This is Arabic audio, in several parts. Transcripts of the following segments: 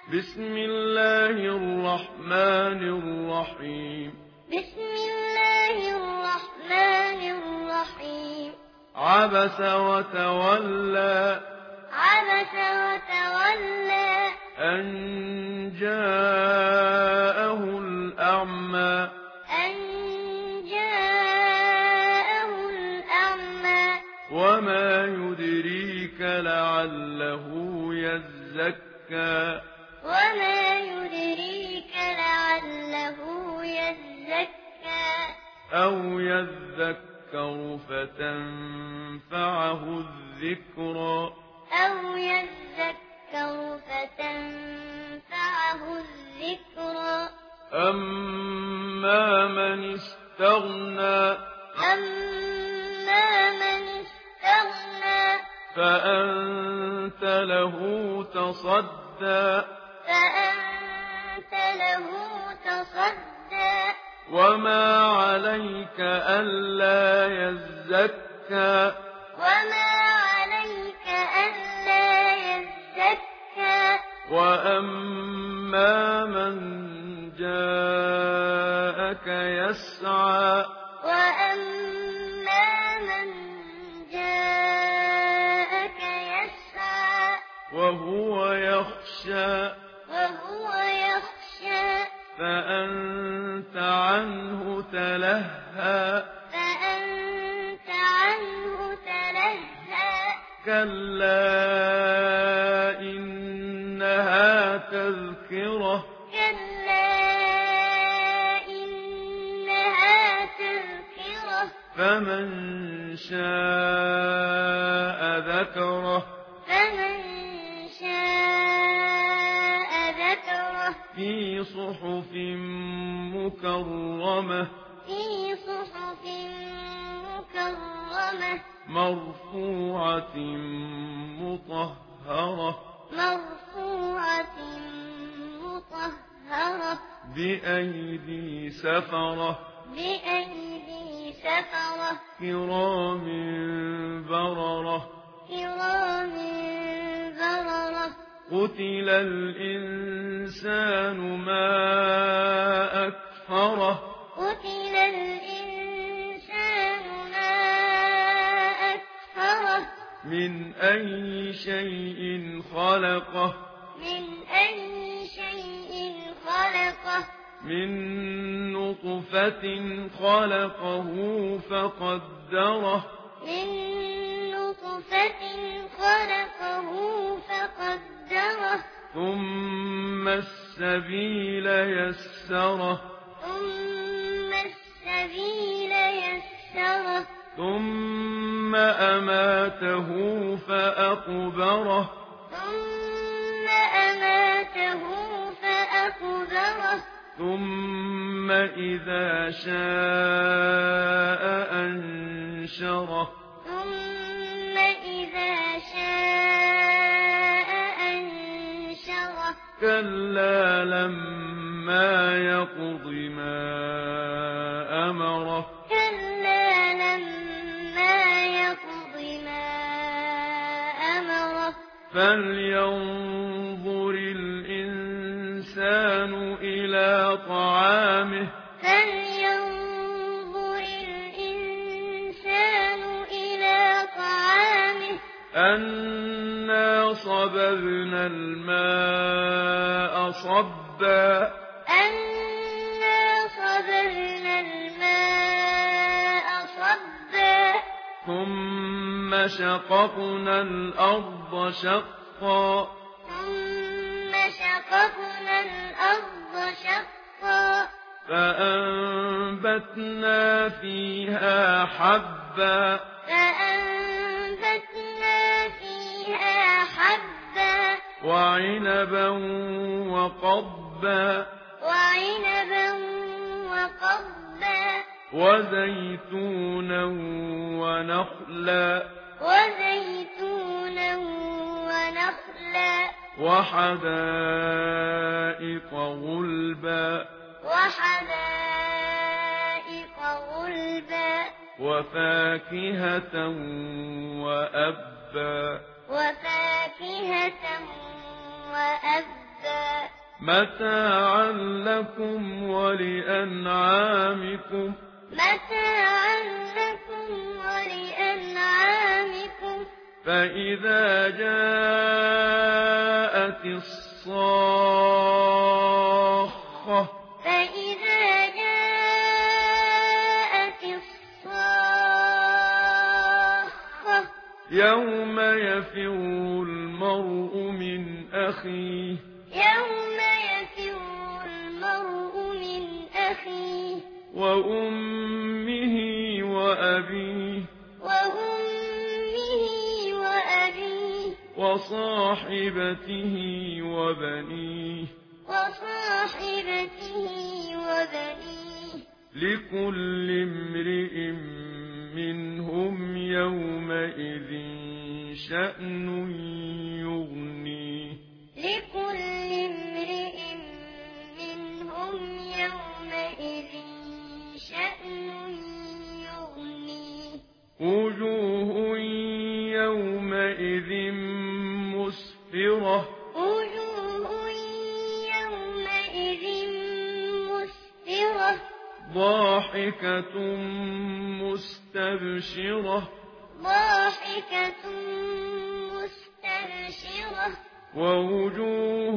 بسم الله الرحمن الرحيم. بسم الله الرحمن الرحيم. عبس وتولى. عبس وتولى. أن جاءه الأعمى. أن جاءه الأعمى. وما يدريك لعله يزكى. وما يدريك لعله يزكى. أو يذكر فتنفعه الذكرى. أو يذكر فتنفعه الذكرى. أما من استغنى. أما من استغنى. فأنت له تصدى. فأنت له تصدى. وما عليك ألا يزكى. وما عليك ألا يزكى. وأما من جاءك يسعى. وأما من جاءك يسعى. وهو يخشى. وهو يخشى. فأنت عنه تلهى. فأنت عنه تلهى. كلا إنها تذكرة. كلا إنها تذكرة. فمن شاء ذكره. فمن شاء ذكره. في صحف مكرمة. في صحف مكرمة. مرفوعة مطهرة. مرفوعة مطهرة. بأيدي سفرة. بأيدي سفرة. كرام بررة. كرام بررة. قتل الإنسان ما أكفره. قتل الإنسان ما أكفره. من أي شيء خلقه. من أي شيء خلقه. من نطفة خلقه فقدره. من نطفة خلقه فقدره. ثم السبيل يسره. ثم السبيل يسره. ثم أماته فأقبره. ثم أماته فأقبره. ثم إذا شاء أنشره. ثم إذا شاء أنشره. كلا لما يقض ما أمره. كلا لما يقض ما أمره. فلينظر الإنسان إلى طعامه. فلينظر الإنسان إلى طعامه. أنا صببنا الماء صبا. أنا صببنا الماء صبا. ثم شققنا الأرض شقا. ثم شققنا الأرض شقا. فأنبتنا فيها حبا. فأنبتنا فيها حبا. وعنبا وقضبا. وعنبا وقضبا. وزيتونا ونخلا. وزيتونا ونخلا. وحدائق غلبا. وحدائق غلبا. وفاكهة وأبا. وفاكهة وأبا. متاعا لكم ولأنعامكم متاعا لكم ولأنعامكم فإذا جاءت الصاخة فإذا جاءت الصاخة يوم يفر المرء من أخيه يوم يفر المرء من أخيه وأمه وأبيه وأمه وأبيه وصاحبته وبنيه وصاحبته وبنيه لكل امرئ منهم يومئذ شأن يغنيه لكل امرئ منهم يومئذ شأن يغنيه وجوه يومئذ مسفرة وجوه يومئذ مسفرة ضاحكة مستبشرة ضاحكة مستبشرة ووجوه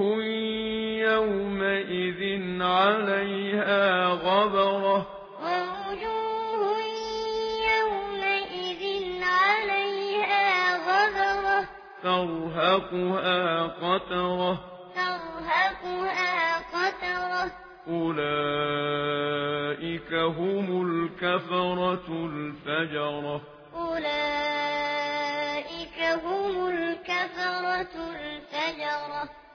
يومئذ عليها غبرة ووجوه يومئذ عليها غبرة ترهقها قترة ترهقها قترة أولئك هم الكفرة الفجرة أولئك هم الكفرة الفجرة